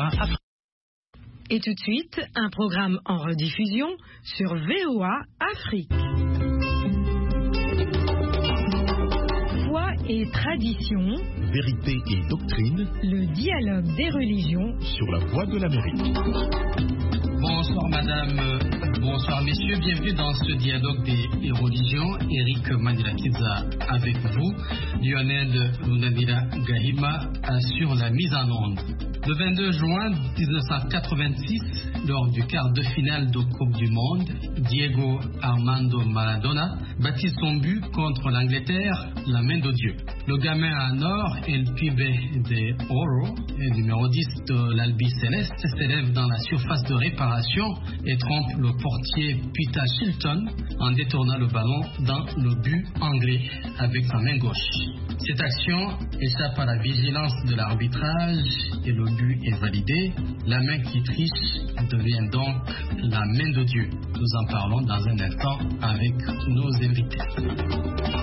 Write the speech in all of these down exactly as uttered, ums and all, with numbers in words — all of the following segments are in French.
A Afrique. Et tout de suite, un programme en rediffusion sur V O A Afrique. Foi et tradition, Vérité et doctrine, le dialogue des religions sur la voie de l'Amérique. Bonsoir madame, bonsoir messieurs, bienvenue dans ce dialogue des religions. Eric Mandela-Kiza avec vous, Lionel Lunanira Gahima assure la mise en onde. Le vingt-deux juin mille neuf cent quatre-vingt-six, lors du quart de finale de Coupe du Monde, Diego Armando Maradona bâtit son but contre l'Angleterre, la main de Dieu. Le gamin en or, El Pibe de Oro, numéro dix de l'Albi Céleste, s'élève dans la surface de réparation et trompe le portier Peter Shilton en détournant le ballon dans le but anglais avec sa main gauche. Cette action échappe à la vigilance de l'arbitrage et le but est validé. La main qui triche devient donc la main de Dieu. Nous en parlons dans un instant avec nos invités.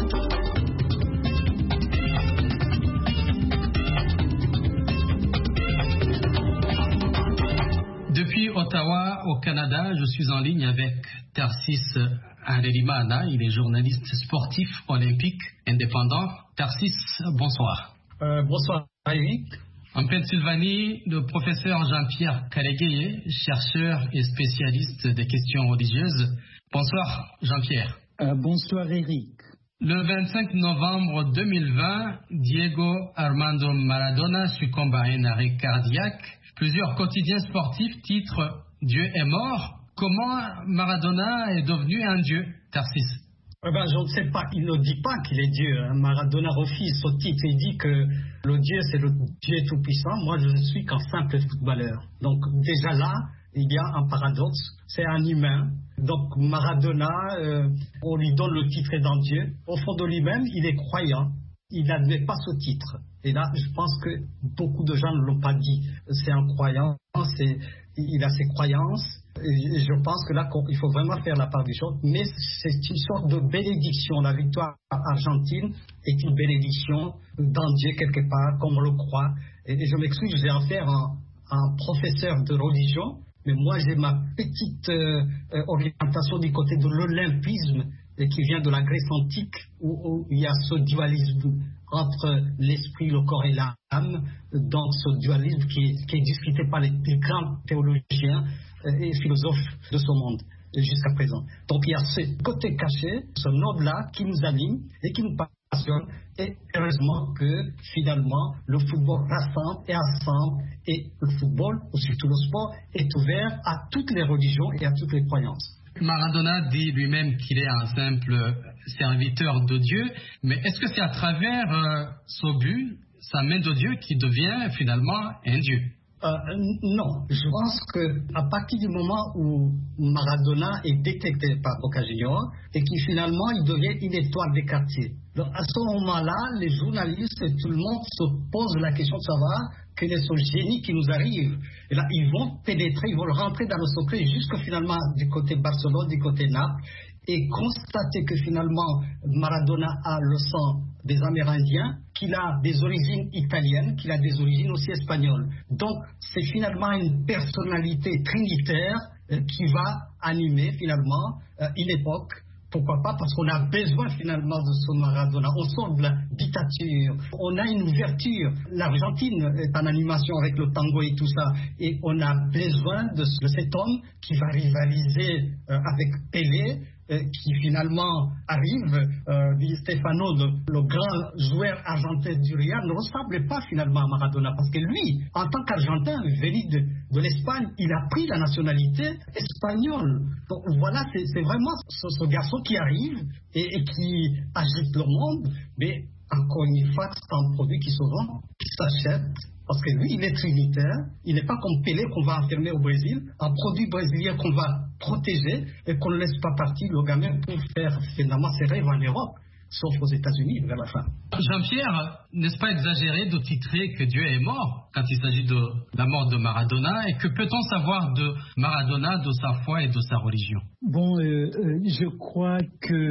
Depuis Ottawa, au Canada, je suis en ligne avec Tarsis Harerimana. Il est journaliste sportif olympique indépendant. Tarsis, bonsoir. Euh, bonsoir, Eric. En Pennsylvanie, le professeur Jean-Pierre Kalégué, chercheur et spécialiste des questions religieuses. Bonsoir, Jean-Pierre. Euh, bonsoir, Eric. Le vingt-cinq novembre deux mille vingt, Diego Armando Maradona succombe à un arrêt cardiaque. Plusieurs quotidiens sportifs titrent « Dieu est mort ». Comment Maradona est devenu un dieu, Tarsis? eh ben, Je ne sais pas, il ne dit pas qu'il est Dieu. Hein. Maradona refuse ce titre, il dit que le Dieu c'est le Dieu tout-puissant. Moi je ne suis qu'un simple footballeur. Donc déjà là, il y a un paradoxe, c'est un humain. Donc Maradona, euh, on lui donne le titre d'un Dieu. Au fond de lui-même, il est croyant. Il n'admet pas ce titre. Et là, je pense que beaucoup de gens ne l'ont pas dit. C'est un croyant, c'est, il a ses croyances. Et je pense que là, il faut vraiment faire la part des choses. Mais c'est une sorte de bénédiction. La victoire argentine est une bénédiction d'un Dieu quelque part, comme on le croit. Et je m'excuse, j'ai affaire à un, un professeur de religion. Mais moi, j'ai ma petite euh, orientation du côté de l'olympisme et qui vient de la Grèce antique où, où il y a ce dualisme entre l'esprit, le corps et l'âme, dans ce dualisme qui est, qui est discuté par les plus grands théologiens et philosophes de ce monde jusqu'à présent. Donc il y a ce côté caché, ce noble-là qui nous anime et qui nous passionne, et heureusement que finalement le football rassemble et assemble, et le football, ou surtout le sport, est ouvert à toutes les religions et à toutes les croyances. Maradona dit lui-même qu'il est un simple serviteur de Dieu, mais est-ce que c'est à travers euh, ce but, sa main de Dieu, qui devient finalement un Dieu? Euh, non, je pense qu'à partir du moment où Maradona est détecté par Boca Juniors et qui finalement il devient une étoile des quartiers. Donc à ce moment-là, les journalistes et tout le monde se posent la question de savoir quel est ce génie qui nous arrive. Et là, ils vont pénétrer, ils vont rentrer dans le secret jusque finalement du côté Barcelone, du côté Naples, et constater que finalement Maradona a le sang des Amérindiens, qu'il a des origines italiennes, qu'il a des origines aussi espagnoles. Donc c'est finalement une personnalité trinitaire euh, qui va animer finalement euh, une époque. Pourquoi pas? Parce qu'on a besoin finalement de ce Maradona. On sort de la dictature. On a une ouverture. L'Argentine est en animation avec le tango et tout ça. Et on a besoin de, de cet homme qui va rivaliser euh, avec Pelé, euh, qui finalement arrive. Euh, Di Stefano, le, le grand joueur argentin du Real, ne ressemble pas finalement à Maradona. Parce que lui, en tant qu'Argentin, venu de, de l'Espagne, il a pris la nationalité espagnole. Donc voilà, c'est, c'est vraiment ce, ce garçon qui arrive et, et qui agite le monde, mais encore une fois, c'est un produit qui se vend, qui s'achète, parce que lui, il est trinitaire, il n'est pas comme Pelé qu'on va enfermer au Brésil, un produit brésilien qu'on va protéger et qu'on ne laisse pas partir le gamin pour faire finalement ses rêves en Europe, sauf aux États-Unis vers la fin. Jean-Pierre, n'est-ce pas exagéré de titrer que Dieu est mort quand il s'agit de la mort de Maradona, et que peut-on savoir de Maradona, de sa foi et de sa religion? Bon, euh, euh, je crois que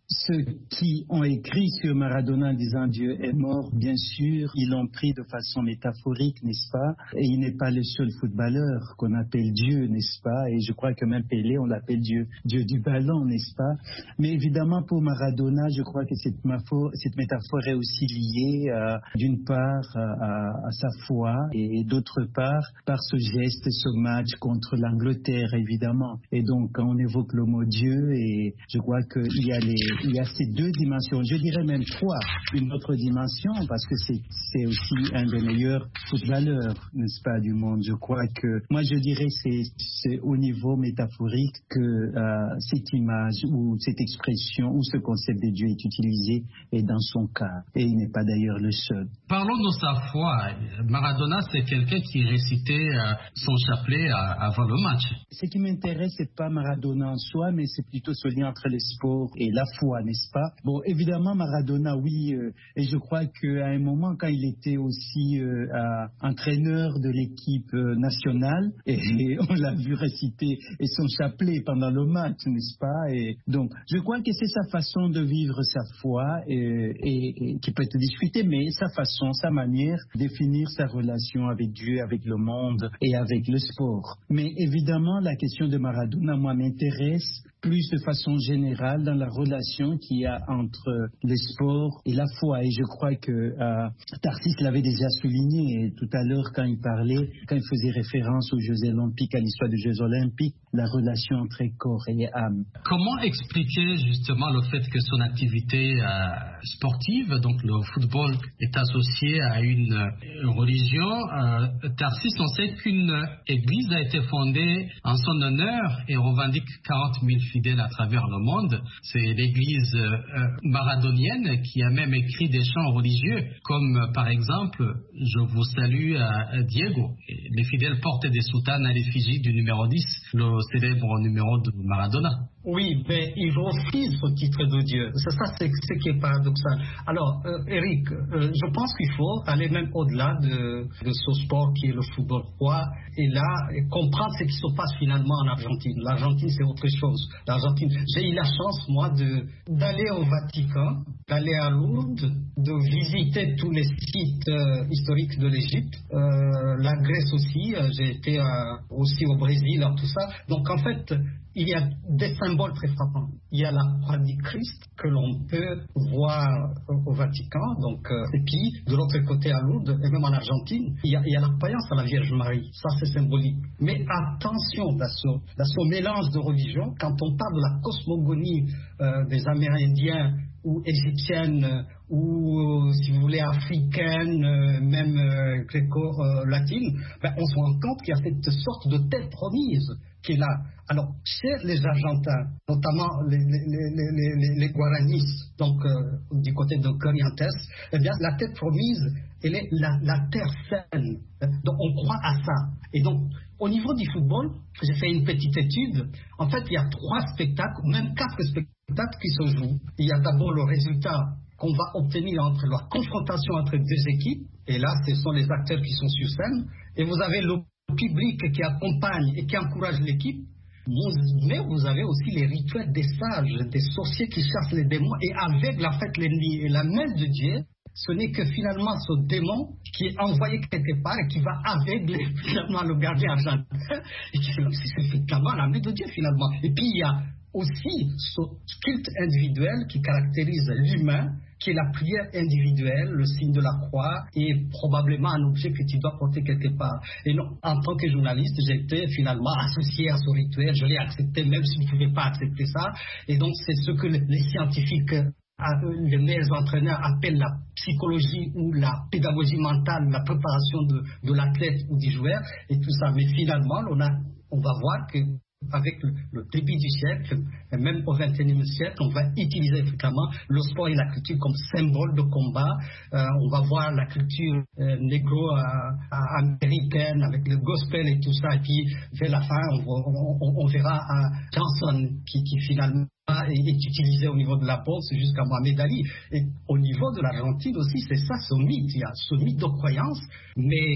ceux qui ont écrit sur Maradona en disant Dieu est mort, bien sûr, ils l'ont pris de façon métaphorique, n'est-ce pas? Et il n'est pas le seul footballeur qu'on appelle Dieu, n'est-ce pas? Et je crois que même Pelé, on l'appelle Dieu, Dieu du ballon, n'est-ce pas? Mais évidemment, pour Maradona, je crois que cette, métaphore, cette métaphore est aussi liée, euh, d'une part, à, à sa foi et d'autre part, par ce geste, ce match contre l'Angleterre, évidemment. Et donc, quand on évoque le mot Dieu, et je crois qu'il y a, les, il y a ces deux dimensions, je dirais même trois, une autre dimension, parce que c'est, c'est aussi un des meilleurs footballeurs, n'est-ce pas, du monde. Je crois que, moi je dirais, c'est, c'est au niveau métaphorique que euh, cette image ou cette expression ou ce concept de Dieu est utilisé, et dans son cas. Et il n'est pas d'ailleurs le seul. Parlons de sa foi. Maradona, c'est quelqu'un qui récitait euh, son chapelet à, avant le match. Ce qui m'intéresse, c'est pas Maradona en soi, mais c'est plutôt ce lien entre le sport et la foi, n'est-ce pas? Bon, évidemment, Maradona, oui, euh, et je crois qu'à un moment, quand il était aussi euh, euh, entraîneur de l'équipe euh, nationale, et, et on l'a vu réciter et son chapelet pendant le match, n'est-ce pas? Et donc, je crois que c'est sa façon de vivre sa foi, et, et, et qui peut être discutée, mais sa façon, sa manière de définir sa relation avec Dieu, avec le monde et avec le sport. Mais évidemment, la question de Maradona, moi, m'intéresse plus de façon générale dans la relation qu'il y a entre le sport et la foi. Et je crois que euh, Tarsis l'avait déjà souligné tout à l'heure quand il parlait, quand il faisait référence aux Jeux Olympiques, à l'histoire des Jeux Olympiques, la relation entre corps et âme. Comment expliquer justement le fait que son activité euh, sportive, donc le football, est associée à une, une religion? euh, Tarsis, on sait qu'une église a été fondée en son honneur et revendique quarante mille fidèles à travers le monde. C'est l'église euh, maradonienne qui a même écrit des chants religieux, comme euh, par exemple « Je vous salue à Diego ». Les fidèles portent des soutanes à l'effigie du numéro dix, le célèbre numéro de Maradona. Oui, mais ils refusent ce titre de Dieu. C'est ça, c'est ce qui est paradoxal. Alors, euh, Eric, euh, je pense qu'il faut aller même au-delà de, de ce sport qui est le football roi, et là, et comprendre ce qui se passe finalement en Argentine. L'Argentine, c'est autre chose. L'Argentine, j'ai eu la chance, moi, de, d'aller au Vatican, d'aller à Lourdes, de visiter tous les sites euh, historiques de l'Égypte, euh, la Grèce aussi, euh, j'ai été euh, aussi au Brésil, tout ça. Donc, en fait, il y a des symboles très frappants. Il y a la croix du Christ que l'on peut voir au Vatican, donc, euh, et puis de l'autre côté à Lourdes, et même en Argentine, il y a, il y a la croyance à la Vierge Marie. Ça, c'est symbolique. Mais attention dans ce, dans ce mélange de religions, quand on parle de la cosmogonie euh, des Amérindiens ou égyptienne, ou, si vous voulez, africaine, euh, même euh, gréco-latine, ben, on se rend compte qu'il y a cette sorte de tête promise qui est là. Alors, chez les Argentins, notamment les, les, les, les, les Guaranis, donc euh, du côté de Corrientes, eh bien, la tête promise, elle est la, la terre saine. Donc, on croit à ça. Et donc, au niveau du football, j'ai fait une petite étude. En fait, il y a trois spectacles, même quatre spectacles qui se jouent. Il y a d'abord le résultat qu'on va obtenir entre la confrontation entre deux équipes. Et là, ce sont les acteurs qui sont sur scène. Et vous avez le public qui accompagne et qui encourage l'équipe. Mais vous avez aussi les rituels des sages, des sorciers qui chassent les démons. Et avec la fête l'ennemi et la main de Dieu, ce n'est que finalement ce démon qui est envoyé quelque part et qui va aveugler finalement le gardien argentin. Et qui c'est effectivement la main de Dieu finalement. Et puis il y a aussi ce culte individuel qui caractérise l'humain, qui est la prière individuelle, le signe de la croix, et probablement un objet que tu dois porter quelque part. Et non, en tant que journaliste, j'ai été finalement associé à ce rituel, je l'ai accepté même si je ne pouvais pas accepter ça. Et donc c'est ce que les scientifiques, les meilleurs entraîneurs appellent la psychologie ou la pédagogie mentale, la préparation de, de l'athlète ou du joueur, et tout ça. Mais finalement, on, a, on va voir que avec le, le début du siècle, et même au vingt et unième siècle, on va utiliser effectivement le sport et la culture comme symbole de combat. Euh, on va voir la culture euh, négro-américaine euh, avec le gospel et tout ça. Et puis, vers la fin, on, on, on, on verra euh, Johnson qui, qui finalement est utilisé au niveau de la boxe jusqu'à Mohamed Ali. Et au niveau de l'Argentine aussi, c'est ça ce mythe. Il y a ce mythe de croyance, mais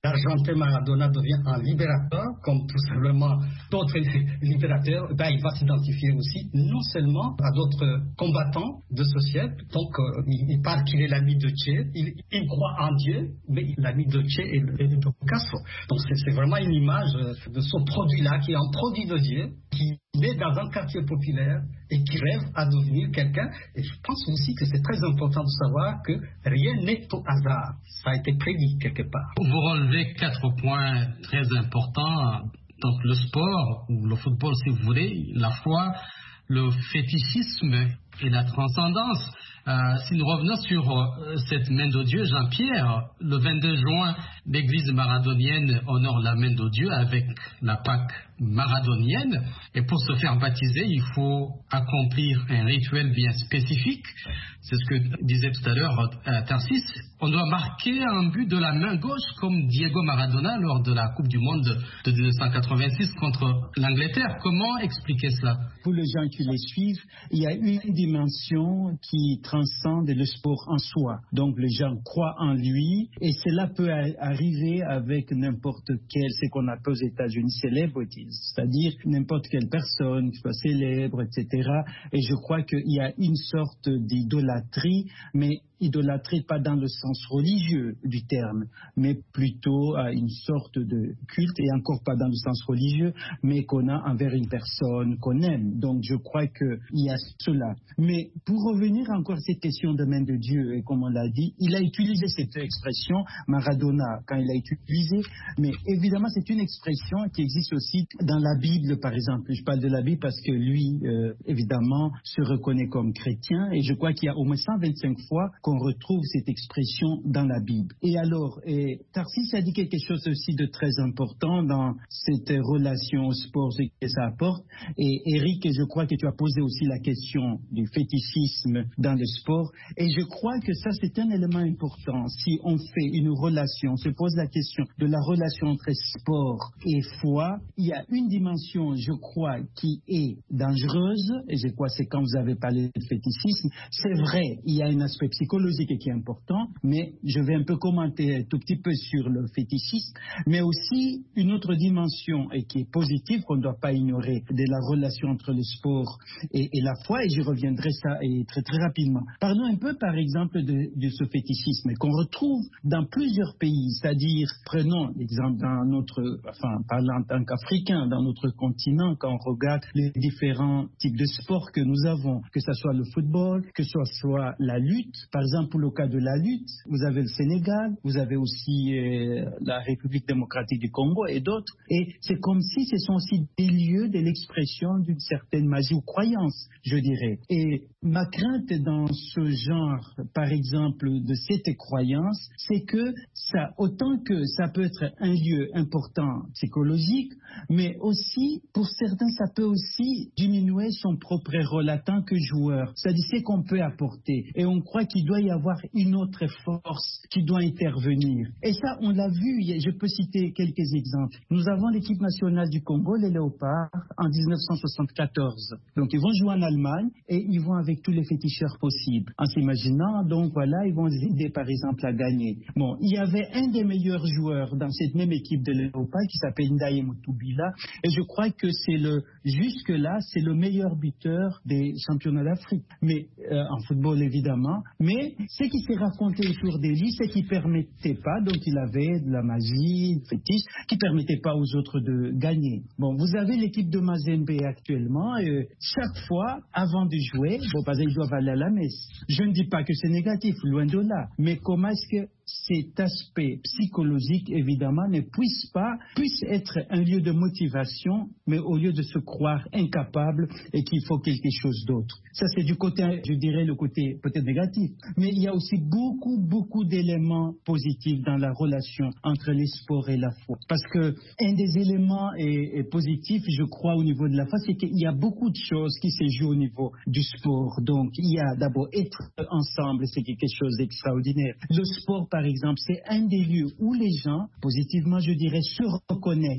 l'Argentin Maradona devient un libérateur, comme tout simplement d'autres libérateurs, ben, il va s'identifier aussi non seulement à d'autres combattants de ce siècle, donc euh, il, il parle qu'il est l'ami de Che, il, il croit en Dieu, mais l'ami de Che est, est de Picasso. Donc c'est, c'est vraiment une image de ce produit-là, qui est un produit de Dieu, qui est dans un quartier populaire et qui rêve à devenir quelqu'un. Et je pense aussi que c'est très important de savoir que rien n'est au hasard. Ça a été prédit quelque part. Vous relevez quatre points très importants. Donc le sport, ou le football si vous voulez, la foi, le fétichisme et la transcendance. Euh, si nous revenons sur euh, cette main de Dieu, Jean-Pierre, le vingt-deux juin, l'église maradonienne honore la main de Dieu avec la Pâque maradonienne. Et pour se faire baptiser, il faut accomplir un rituel bien spécifique. C'est ce que disait tout à l'heure euh, Tarsis. On doit marquer un but de la main gauche comme Diego Maradona lors de la Coupe du Monde de dix-neuf cent quatre-vingt-six contre l'Angleterre. Comment expliquer cela? Pour les gens qui les suivent, il y a une dimension qui transcende le sport en soi. Donc les gens croient en lui et cela peut arriver avec n'importe quel, ce qu'on appelle aux États-Unis celebrities, c'est-à-dire n'importe quelle personne qui soit célèbre, et cetera. Et je crois qu'il y a une sorte d'idolâtrie, mais idolâtrie pas dans le sens religieux du terme, mais plutôt à une sorte de culte, et encore pas dans le sens religieux, mais qu'on a envers une personne qu'on aime. Donc je crois qu'il y a cela. Mais pour revenir encore à cette question de main de Dieu, et comme on l'a dit, il a utilisé cette expression, Maradona, quand il a utilisé, mais évidemment c'est une expression qui existe aussi dans la Bible, par exemple. Je parle de la Bible parce que lui, euh, évidemment, se reconnaît comme chrétien, et je crois qu'il y a au moins cent vingt-cinq fois qu'on retrouve cette expression dans la Bible. Et alors, et Tarsis a dit quelque chose aussi de très important dans cette relation au sport, ce que ça apporte. Et Eric, je crois que tu as posé aussi la question du fétichisme dans le sport. Et je crois que ça, c'est un élément important. Si on fait une relation, on se pose la question de la relation entre sport et foi, il y a une dimension, je crois, qui est dangereuse. Et je crois que c'est quand vous avez parlé de fétichisme. C'est vrai, il y a un aspect psychologique qui est important, mais je vais un peu commenter un tout petit peu sur le fétichisme, mais aussi une autre dimension et qui est positive qu'on ne doit pas ignorer de la relation entre le sport et, et la foi, et je reviendrai ça et très très rapidement. Parlons un peu par exemple de, de ce fétichisme qu'on retrouve dans plusieurs pays, c'est-à-dire prenons l'exemple dans notre, enfin parlant en tant qu'Africain, dans notre continent, quand on regarde les différents types de sports que nous avons, que ce soit le football, que ce soit la lutte. Par exemple, pour le cas de la lutte, vous avez le Sénégal, vous avez aussi euh, la République démocratique du Congo et d'autres. Et c'est comme si ce sont aussi des lieux de l'expression d'une certaine magie ou croyance, je dirais. Et ma crainte dans ce genre, par exemple, de cette croyance, c'est que ça, autant que ça peut être un lieu important psychologique, mais aussi, pour certains, ça peut aussi diminuer son propre rôle en tant que joueur. C'est-à-dire ce qu'on peut apporter. Et on croit qu'il doit y avoir une autre force qui doit intervenir. Et ça, on l'a vu, je peux citer quelques exemples. Nous avons l'équipe nationale du Congo, les Léopards, en dix-neuf cent soixante-quatorze. Donc, ils vont jouer en Allemagne et ils vont avec tous les féticheurs possibles. En s'imaginant, donc voilà, ils vont aider par exemple à gagner. Bon, il y avait un des meilleurs joueurs dans cette même équipe de Léopards qui s'appelle Ndaye Mutubila, et je crois que c'est le, jusque-là, c'est le meilleur buteur des championnats d'Afrique. Mais, euh, en football évidemment, mais ce qui s'est raconté autour de lui, c'est qu'il ne permettait pas, donc il avait de la magie, de fétiche, qui ne permettait pas aux autres de gagner. Bon, vous avez l'équipe de Mazembe actuellement, et euh, chaque fois, avant de jouer, bon, parce qu'ils doivent aller à la messe. Je ne dis pas que c'est négatif, loin de là, mais comment est-ce que cet aspect psychologique, évidemment, ne puisse pas, puisse être un lieu de motivation, mais au lieu de se croire incapable et qu'il faut quelque chose d'autre. Ça, c'est du côté, je dirais, le côté peut-être négatif. Mais il y a aussi beaucoup, beaucoup d'éléments positifs dans la relation entre les sports et la foi. Parce que un des éléments est, est positif, je crois, au niveau de la foi, c'est qu'il y a beaucoup de choses qui se jouent au niveau du sport. Donc, il y a d'abord être ensemble, c'est quelque chose d'extraordinaire. Le sport, par exemple, c'est un des lieux où les gens, positivement, je dirais, se reconnaissent.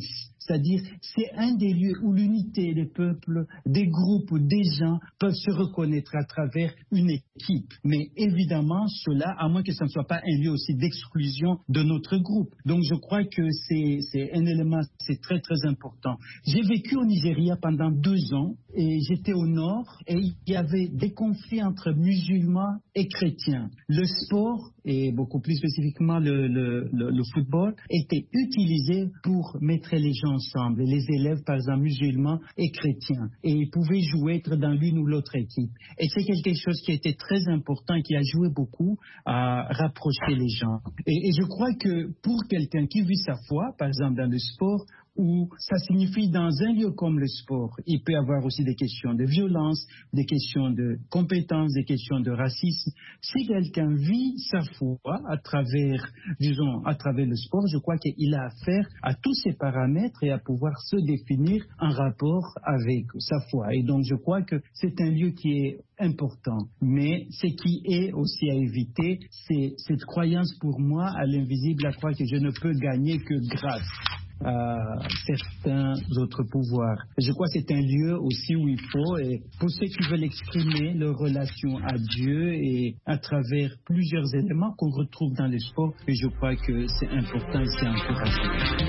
C'est-à-dire, c'est un des lieux où l'unité des peuples, des groupes, des gens peuvent se reconnaître à travers une équipe. Mais évidemment, cela, à moins que ce ne soit pas un lieu aussi d'exclusion de notre groupe. Donc, je crois que c'est, c'est un élément, c'est très, très important. J'ai vécu au Nigeria pendant deux ans et j'étais au nord et il y avait des conflits entre musulmans et chrétiens. Le sport, et beaucoup plus spécifiquement le, le, le, le football, était utilisé pour mettre les gens ensemble, les élèves par exemple musulmans et chrétiens, et ils pouvaient jouer être dans l'une ou l'autre équipe. Et c'est quelque chose qui était très important, qui a joué beaucoup à rapprocher les gens. Et, et je crois que pour quelqu'un qui vit sa foi, par exemple dans le sport, où ça signifie dans un lieu comme le sport, il peut y avoir aussi des questions de violence, des questions de compétences, des questions de racisme. Si quelqu'un vit sa foi à travers, disons, à travers le sport, je crois qu'il a affaire à tous ces paramètres et à pouvoir se définir en rapport avec sa foi. Et donc, je crois que c'est un lieu qui est important. Mais ce qui est aussi à éviter, c'est cette croyance pour moi à l'invisible, à croire que je ne peux gagner que grâce à certains autres pouvoirs. Je crois que c'est un lieu aussi où il faut, et pour ceux qui veulent exprimer leur relation à Dieu et à travers plusieurs éléments qu'on retrouve dans le sport, et je crois que c'est important et c'est encourageant.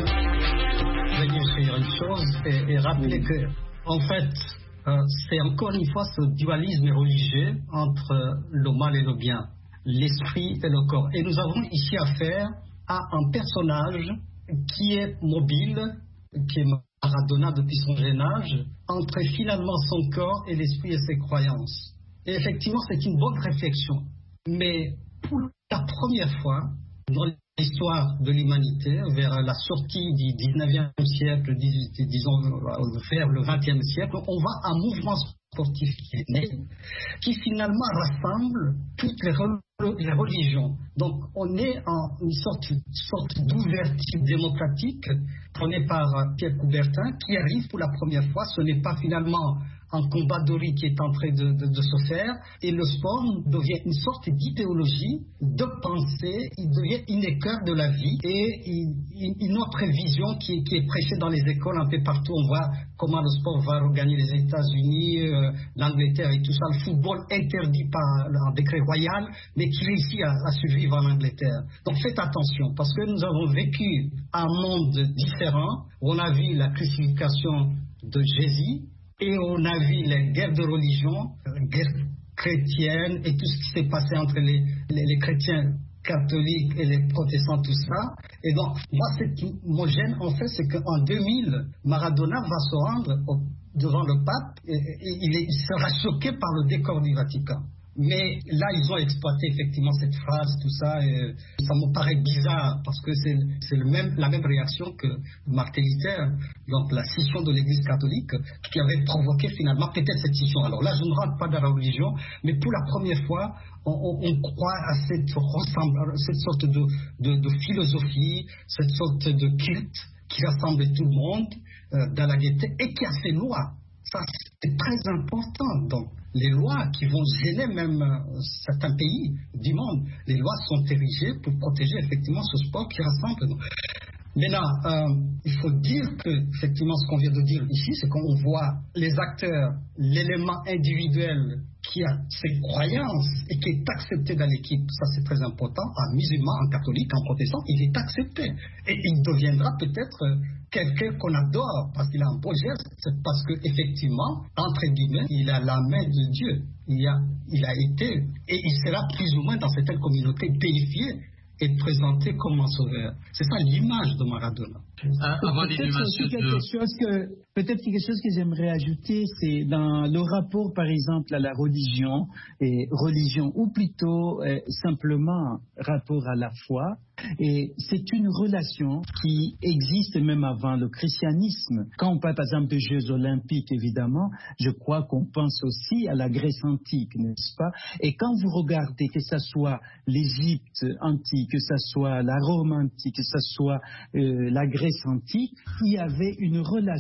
Je vais dire une chose et, et rappeler que, en fait, euh, c'est encore une fois ce dualisme religieux entre le mal et le bien, l'esprit et le corps. Et nous avons ici affaire à un personnage qui est mobile, qui est Maradona depuis son jeune âge, entre finalement son corps et l'esprit et ses croyances. Et effectivement, c'est une bonne réflexion. Mais pour la première fois dans l'histoire de l'humanité, vers la sortie du dix-neuvième siècle, disons vers le vingtième siècle, on voit un mouvement sportif qui est né, qui finalement rassemble toutes les religions. Les religions. Donc, on est en une sorte, sorte d'ouverture démocratique prônée par Pierre Coubertin, qui arrive pour la première fois. Ce n'est pas finalement un combat de riz qui est en train de, de, de se faire, et le sport devient une sorte d'idéologie, de pensée, il devient une écœur de la vie, et une, une autre vision qui, qui est prêchée dans les écoles un peu partout. On voit comment le sport va regagner les États-Unis, euh, l'Angleterre et tout ça. Le football interdit par un décret royal, mais qui réussit à, à survivre en Angleterre. Donc faites attention, parce que nous avons vécu un monde différent, où on a vu la crucifixion de Jésus, et on a vu les guerres de religion, les guerres chrétiennes et tout ce qui s'est passé entre les, les, les chrétiens catholiques et les protestants, tout ça. Et donc, moi, ce qui me gêne, en fait, c'est qu'en deux mille, Maradona va se rendre au, devant le pape et, et il, est, il sera choqué par le décor du Vatican. Mais là, ils ont exploité effectivement cette phrase, tout ça, et ça me paraît bizarre, parce que c'est, c'est le même, la même réaction que Martin Luther, donc la scission de l'Église catholique, qui avait provoqué finalement peut-être cette scission. Alors là, je ne rentre pas dans la religion, mais pour la première fois, on, on, on croit à cette, cette sorte de, de, de philosophie, cette sorte de culte qui rassemble tout le monde euh, dans la gaieté et qui a ses lois. Ça, c'est très important. Donc, les lois qui vont gêner même euh, certains pays du monde, les lois sont érigées pour protéger effectivement ce sport qui rassemble. Donc, maintenant, euh, il faut dire que, effectivement, ce qu'on vient de dire ici, c'est qu'on voit les acteurs, l'élément individuel qui a ses croyances et qui est accepté dans l'équipe. Ça, c'est très important. Un musulman, un catholique, un protestant, il est accepté. Et il deviendra peut-être euh, quelqu'un qu'on adore parce qu'il a un beau geste, c'est parce qu'effectivement, entre guillemets, il a la main de Dieu. Il a, il a été, et il sera plus ou moins dans certaines communautés déifié et présenté comme un sauveur. C'est ça l'image de Maradona. Ah, avant peut-être, quelque chose que, peut-être quelque chose que j'aimerais ajouter, c'est dans le rapport, par exemple, à la religion, et religion, ou plutôt euh, simplement rapport à la foi. Et c'est une relation qui existe même avant le christianisme. Quand on parle par exemple de Jeux olympiques, évidemment, je crois qu'on pense aussi à la Grèce antique, n'est-ce pas? Et quand vous regardez que ce soit l'Égypte antique, que ce soit la Rome antique, que ce soit euh, la Grèce antique, il y avait une relation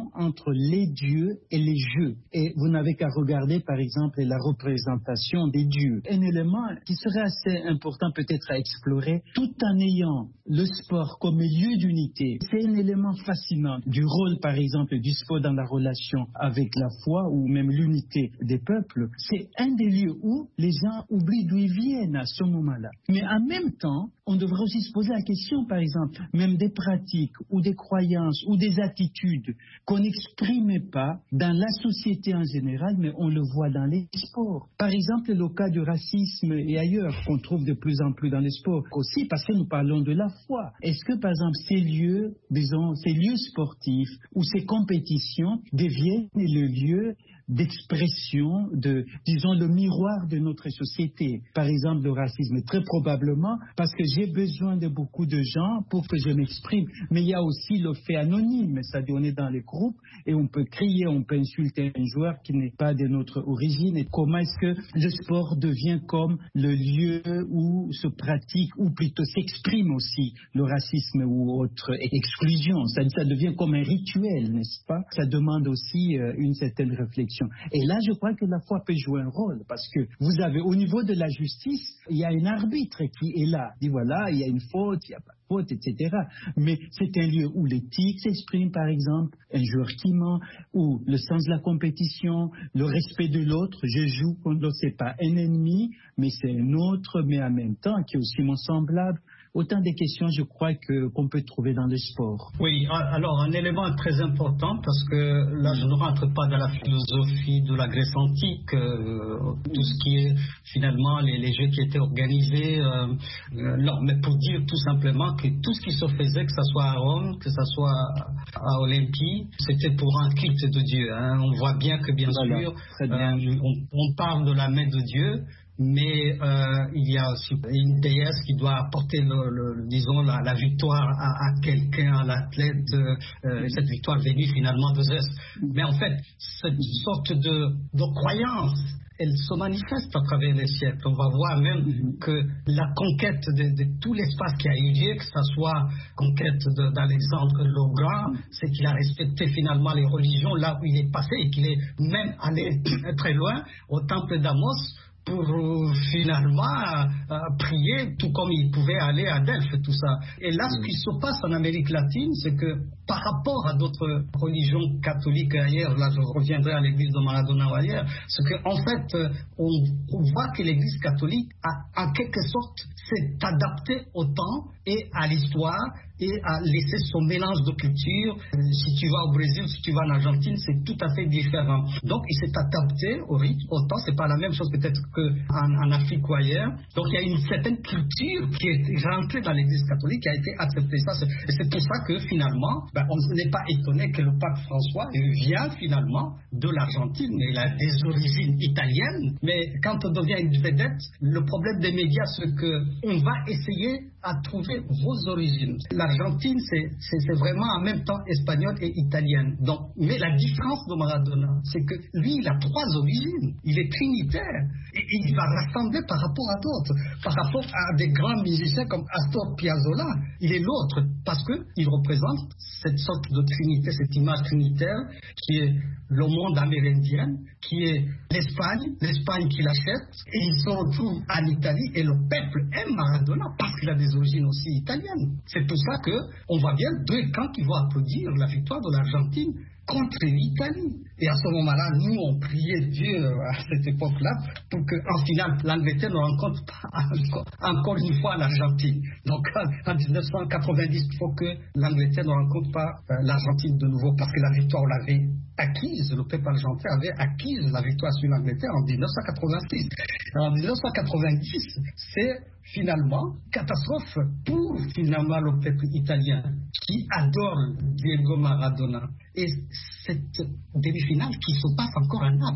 entre les dieux et les jeux. Et vous n'avez qu'à regarder, par exemple, la représentation des dieux. Un élément qui serait assez important peut-être à explorer, tout en ayant le sport comme lieu d'unité. C'est un élément fascinant du rôle, par exemple, du sport dans la relation avec la foi ou même l'unité des peuples. C'est un des lieux où les gens oublient d'où ils viennent à ce moment-là. Mais en même temps, on devrait aussi se poser la question, par exemple, même des pratiques ou des croyances ou des attitudes qu'on n'exprimait pas dans la société en général, mais on le voit dans les sports. Par exemple, le cas du racisme et ailleurs, qu'on trouve de plus en plus dans les sports, aussi parce que nous parlons de la foi. Est-ce que, par exemple, ces lieux, disons, ces lieux sportifs ou ces compétitions deviennent le lieu d'expression, de, disons, le miroir de notre société? Par exemple, le racisme, très probablement, parce que j'ai besoin de beaucoup de gens pour que je m'exprime. Mais il y a aussi le fait anonyme, c'est-à-dire on est dans les groupes et on peut crier, on peut insulter un joueur qui n'est pas de notre origine. Et comment est-ce que le sport devient comme le lieu où se pratique, ou plutôt s'exprime aussi le racisme ou autre exclusion? Ça, ça devient comme un rituel, n'est-ce pas? Ça demande aussi euh, une certaine réflexion. Et là, je crois que la foi peut jouer un rôle, parce que vous avez, au niveau de la justice, il y a un arbitre qui est là, dit voilà, il y a une faute, il n'y a pas de faute, et cetera. Mais c'est un lieu où l'éthique s'exprime, par exemple, un joueur qui ment, où le sens de la compétition, le respect de l'autre, je joue contre l'autre, c'est pas un ennemi, mais c'est un autre, mais en même temps, qui est aussi mon semblable. Autant de questions, je crois, que, qu'on peut trouver dans le sport. Oui, alors un élément très important, parce que là, je ne rentre pas dans la philosophie de la Grèce antique, euh, tout ce qui est finalement les, les jeux qui étaient organisés. Euh, euh, non, mais pour dire tout simplement que tout ce qui se faisait, que ce soit à Rome, que ce soit à Olympie, c'était pour un culte de Dieu. Hein. On voit bien que, bien voilà, sûr, euh, on, on parle de la main de Dieu. Mais euh, il y a aussi une déesse qui doit apporter, le, le, disons, la, la victoire à, à quelqu'un, à l'athlète, euh, cette victoire venue finalement de Zeus. Mais en fait, cette sorte de, de croyance, elle se manifeste à travers les siècles. On va voir même que la conquête de, de tout l'espace qui a eu lieu, que ce soit conquête de, d'Alexandre le Grand, c'est qu'il a respecté finalement les religions là où il est passé, et qu'il est même allé très loin au temple d'Amos pour euh, finalement euh, prier, tout comme il pouvait aller à Delphes, tout ça. Et là, ce qui se passe en Amérique latine, c'est que par rapport à d'autres religions catholiques ailleurs, là je reviendrai à l'église de Maradona ou ailleurs, c'est qu'en fait, euh, on, on voit que l'église catholique a en quelque sorte s'est adaptée au temps et à l'histoire, et à laisser son mélange de cultures. Si tu vas au Brésil, si tu vas en Argentine, c'est tout à fait différent. Donc, il s'est adapté au rythme, au temps. C'est pas la même chose peut-être qu'en en Afrique ou ailleurs. Donc, il y a une certaine culture qui est rentrée dans l'Église catholique, qui a été acceptée. Ça, c'est, et c'est pour ça que finalement, ben, on n'est pas étonné que le pape François vient finalement de l'Argentine. Il a des origines italiennes, mais quand on devient une vedette, le problème des médias, c'est qu'on va essayer à trouver vos origines. L'Argentine, c'est, c'est, c'est vraiment en même temps espagnole et italienne. Donc, mais la différence de Maradona, c'est que lui, il a trois origines. Il est trinitaire. Et, et il va rassembler par rapport à d'autres. Par rapport à des grands musiciens comme Astor Piazzolla, il est l'autre parce qu'il représente cette sorte de trinité, cette image trinitaire qui est le monde amérindien, qui est l'Espagne, l'Espagne qui l'achète, et il se retrouve en Italie, et le peuple aime Maradona parce qu'il a des origines aussi italiennes. C'est pour ça qu'on voit bien deux camps qui vont applaudir la victoire de l'Argentine contre l'Italie. Et à ce moment-là, nous, on priait Dieu à cette époque-là pour qu'en finale, l'Angleterre ne rencontre pas encore, encore une fois l'Argentine. Donc, en dix-neuf cent quatre-vingt-dix, il faut que l'Angleterre ne rencontre pas euh, l'Argentine de nouveau, parce que la victoire, on l'avait acquise, le peuple argentin avait acquise la victoire sur l'Angleterre en dix-neuf cent quatre-vingt-six. Alors, en dix-neuf cent quatre-vingt-dix, c'est finalement catastrophe pour finalement le peuple italien qui adore Diego Maradona. Et cette demi-finale qui se passe encore à Naples.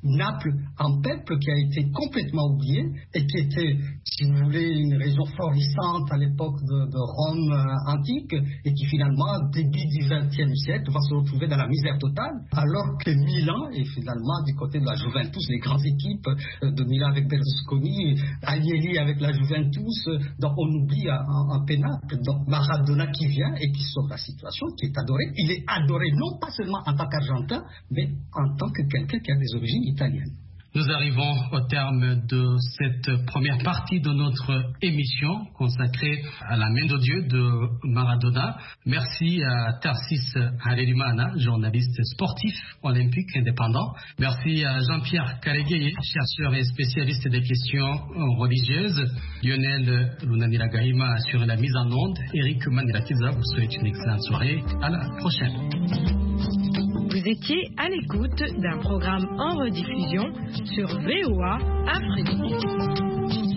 Naples, un peuple qui a été complètement oublié et qui était, si vous voulez, une région florissante à l'époque de, de Rome euh, antique et qui finalement, début du vingtième siècle, va se retrouver dans la misère totale, alors que Milan est finalement du côté de la Juventus, les grandes équipes euh, de Milan avec Berlusconi, Agnelli avec la Juventus, euh, donc on oublie un, un peu Naples. Donc Maradona qui vient et qui sauve la situation, qui est adoré. Il est adoré non pas seulement en tant qu'Argentin, mais en tant que quelqu'un qui a des origines italiennes. Nous arrivons au terme de cette première partie de notre émission consacrée à la main de Dieu de Maradona. Merci à Tarsis Harerimana, journaliste sportif olympique indépendant. Merci à Jean-Pierre Karegueye, chercheur et spécialiste des questions religieuses. Lionel Lunanira Gahima assure la mise en onde. Eric Manirakiza vous souhaite une excellente soirée. À la prochaine. Vous étiez à l'écoute d'un programme en rediffusion sur V O A Afrique.